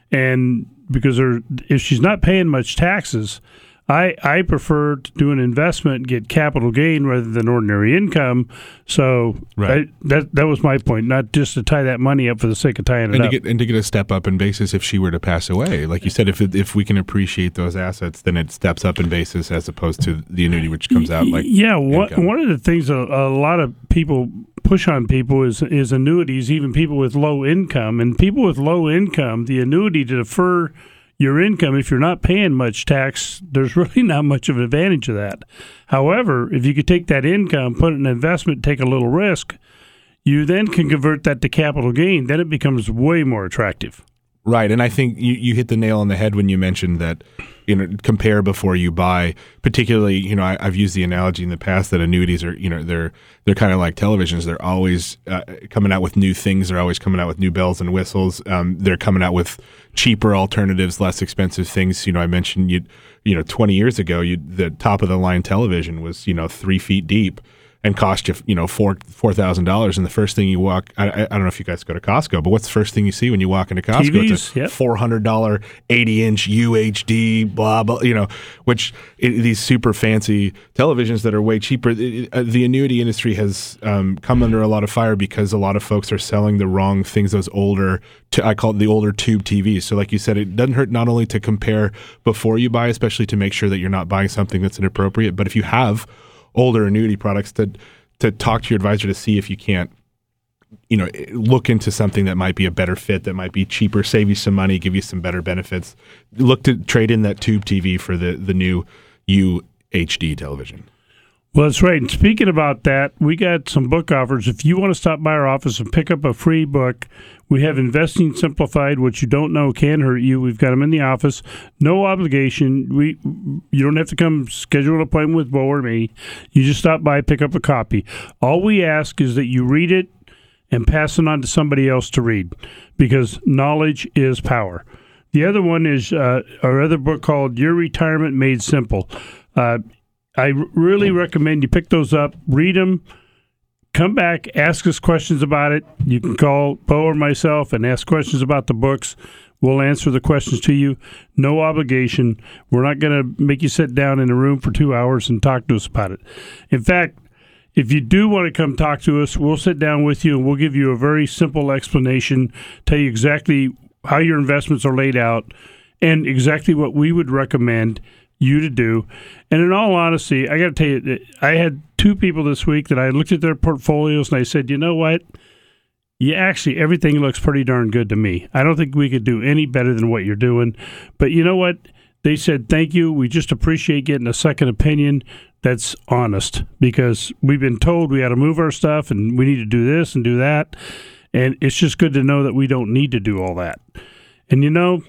and because her, if she's not paying much taxes, I, I prefer to do an investment and get capital gain rather than ordinary income. So right. I, that that was my point, not just to tie that money up for the sake of tying it and up. To get, and to get a step up in basis if she were to pass away. Like you said, if it, if we can appreciate those assets, then it steps up in basis as opposed to the annuity, which comes out like yeah. One, income. one of the things a, a lot of people push on people is is annuities, even people with low income. And people with low income, the annuity to defer your income, if you're not paying much tax, there's really not much of an advantage of that. However, if you could take that income, put it in an investment, take a little risk, you then can convert that to capital gain. Then it becomes way more attractive. Right, and I think you, you hit the nail on the head when you mentioned that, you know, compare before you buy. Particularly, you know, I, I've used the analogy in the past that annuities are, you know, they're they're kind of like televisions. They're always uh, coming out with new things. They're always coming out with new bells and whistles. Um, they're coming out with cheaper alternatives, less expensive things. You know, I mentioned you, you know, twenty years ago, you the top of the line television was, you know, three feet deep and cost you, you know, four four thousand dollars. And the first thing you walk, I, I don't know if you guys go to Costco, but what's the first thing you see when you walk into Costco? T Vs, it's a yep. four hundred dollar eighty inch U H D, blah blah. You know, which it, these super fancy televisions that are way cheaper. It, uh, the annuity industry has um, come under a lot of fire because a lot of folks are selling the wrong things. Those older, t- I call it the older tube T Vs. So, like you said, it doesn't hurt not only to compare before you buy, especially to make sure that you're not buying something that's inappropriate, but if you have older annuity products, to to talk to your advisor to see if you can't, you know, look into something that might be a better fit, that might be cheaper, save you some money, give you some better benefits. Look to trade in that tube T V for the, the new U H D television. Well, that's right. And speaking about that, we got some book offers. If you want to stop by our office and pick up a free book, we have Investing Simplified, which you don't know can hurt you. We've got them in the office. No obligation. We You don't have to come schedule an appointment with Bo or me. You just stop by, pick up a copy. All we ask is that you read it and pass it on to somebody else to read, because knowledge is power. The other one is uh, our other book called Your Retirement Made Simple. Uh I really recommend you pick those up, read them, come back, ask us questions about it. You can call Bo or myself and ask questions about the books. We'll answer the questions to you. No obligation. We're not going to make you sit down in a room for two hours and talk to us about it. In fact, if you do want to come talk to us, we'll sit down with you and we'll give you a very simple explanation, tell you exactly how your investments are laid out and exactly what we would recommend you to do. And in all honesty, I got to tell you, I had two people this week that I looked at their portfolios and I said, you know what? Yeah, actually, everything looks pretty darn good to me. I don't think we could do any better than what you're doing. But you know what? They said, thank you. We just appreciate getting a second opinion that's honest, because we've been told we got to move our stuff and we need to do this and do that. And it's just good to know that we don't need to do all that. And you know,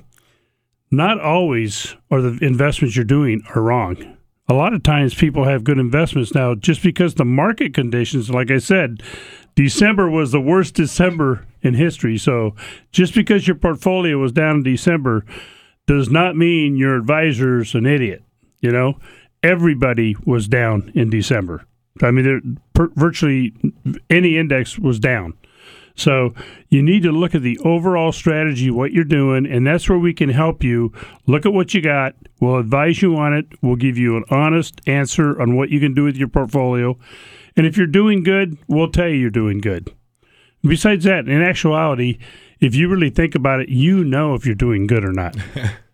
not always are the investments you're doing are wrong. A lot of times people have good investments now just because the market conditions, like I said, December was the worst December in history. So just because your portfolio was down in December does not mean your advisor's an idiot. You know, everybody was down in December. I mean, there, per, virtually any index was down. So you need to look at the overall strategy, what you're doing, and that's where we can help you. Look at what you got. We'll advise you on it. We'll give you an honest answer on what you can do with your portfolio. And if you're doing good, we'll tell you you're doing good. Besides that, in actuality, if you really think about it, you know if you're doing good or not.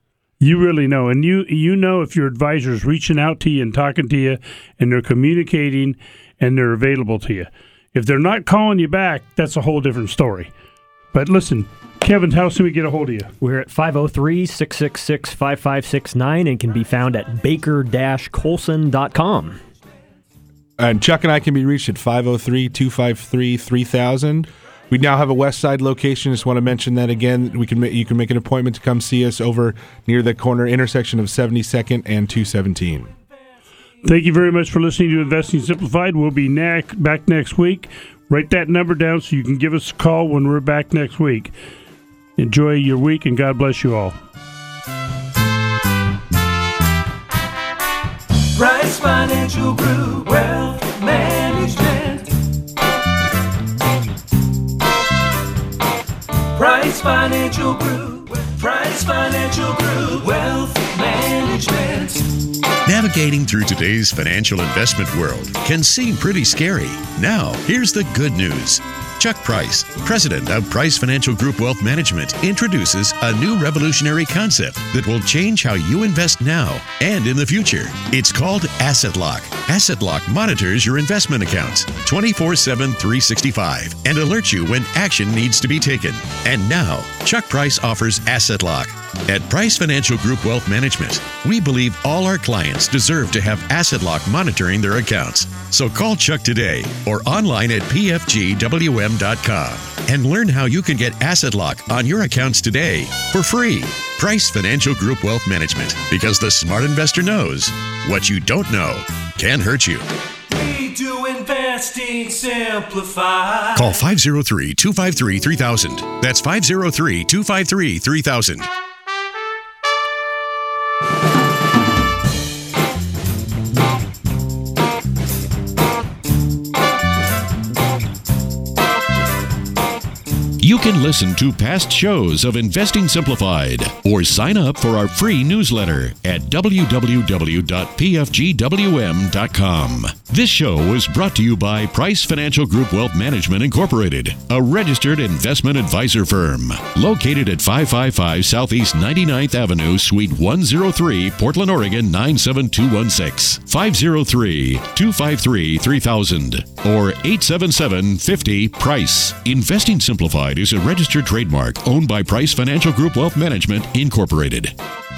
You really know. And you you know if your advisor is reaching out to you and talking to you and they're communicating and they're available to you. If they're not calling you back, that's a whole different story. But listen, Kevin, how can we get a hold of you? We're at five oh three, six six six, five five six nine and can be found at baker dash colson dot com. And Chuck and I can be reached at five oh three, two five three, three thousand. We now have a West Side location. Just want to mention that again. We can ma- you can make an appointment to come see us over near the corner intersection of seventy-second and two seventeen. Thank you very much for listening to Investing Simplified. We'll be ne- back next week. Write that number down so you can give us a call when we're back next week. Enjoy your week, and God bless you all. Price Financial Group, Wealth Management. Price Financial Group, Price Financial Group, Wealth Management. Navigating through today's financial investment world can seem pretty scary. Now, here's the good news. Chuck Price, president of Price Financial Group Wealth Management, introduces a new revolutionary concept that will change how you invest now and in the future. It's called Asset Lock. Asset Lock monitors your investment accounts twenty-four seven, three sixty-five and alerts you when action needs to be taken. And now, Chuck Price offers Asset Lock. At Price Financial Group Wealth Management, we believe all our clients deserve to have Asset Lock monitoring their accounts. So call Chuck today or online at p f g w m dot com and learn how you can get Asset Lock on your accounts today for free. Price Financial Group Wealth Management, because the smart investor knows what you don't know can hurt you. We do investing simplified. Call five oh three, two five three, three thousand. That's five oh three, two five three, three thousand. You can listen to past shows of Investing Simplified or sign up for our free newsletter at w w w dot p f g w m dot com. This show was brought to you by Price Financial Group Wealth Management Incorporated, a registered investment advisor firm located at five fifty-five Southeast ninety-ninth Avenue, Suite one oh three, Portland, Oregon nine seven two one six, five oh three, two five three, three thousand or eight seven seven, five oh, price. Investing Simplified is a registered trademark owned by Price Financial Group Wealth Management Incorporated.